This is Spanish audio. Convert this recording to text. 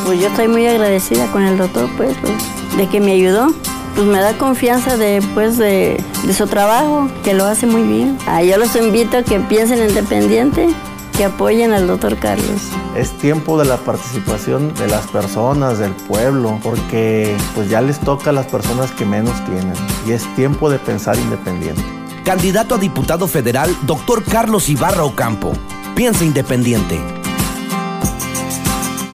Pues yo estoy muy agradecida con el doctor, pues de que me ayudó. Pues me da confianza de su trabajo, que lo hace muy bien. Yo los invito a que piensen independiente, que apoyen al doctor Carlos. Es tiempo de la participación de las personas, del pueblo, porque pues ya les toca a las personas que menos tienen. Y es tiempo de pensar independiente. Candidato a diputado federal, doctor Carlos Ibarra Ocampo. Piensa independiente.